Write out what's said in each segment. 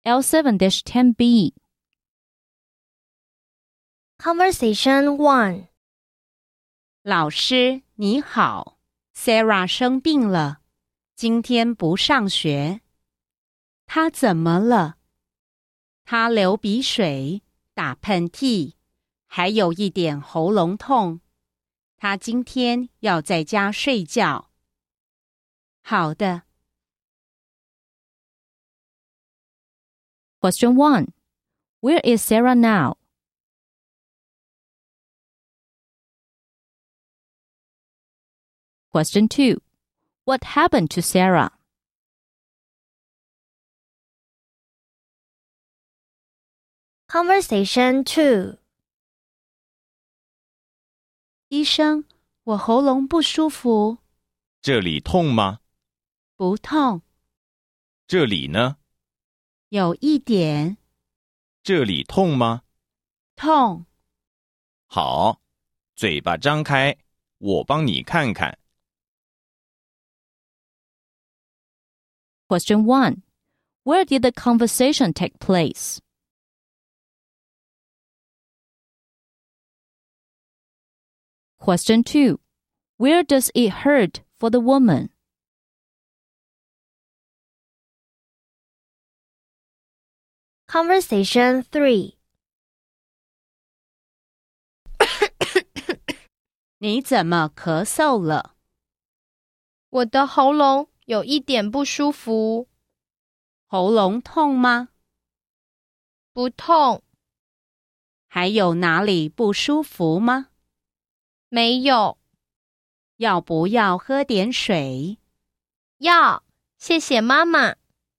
L7-10B. Conversation 1. 老师，你好 ，Sarah 生病了，今天不上学。她怎么了？她流鼻水、打喷嚏，还有一点喉咙痛。她今天要在家睡觉。好的。 Question 1. Where is Sarah now? Question 2. What happened to Sarah? Conversation 2. 医生，我喉咙不舒服。 这里痛吗？ 不痛， 这里呢？ 有一点这里痛吗？ 痛。 好，嘴巴张开，我帮你看看。 Question 1. Where did the conversation take place? Question 2. Where does it hurt for the woman? Conversation 3. 你怎么咳嗽了？ 我的喉咙有一点不舒服。 喉咙痛吗？ 不痛。 还有哪里不舒服吗？ 没有。 要不要喝点水？ 要，谢谢妈妈。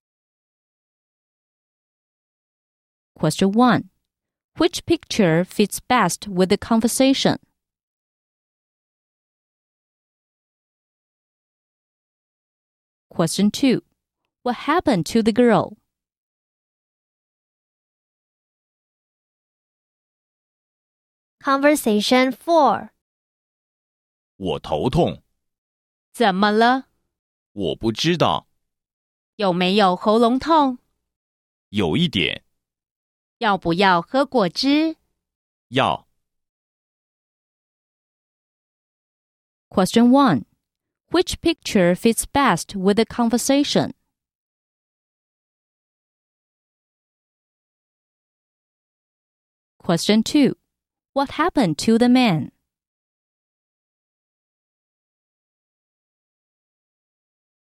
Question 1. Which picture fits best with the conversation? Question 2. What happened to the girl? Conversation 4. 我头痛， 怎么了？ 我不知道， 有没有喉咙痛？ 有一点， 要不要喝果汁？ 要。 Question 1. Which picture fits best with the conversation? Question 2. What happened to the man?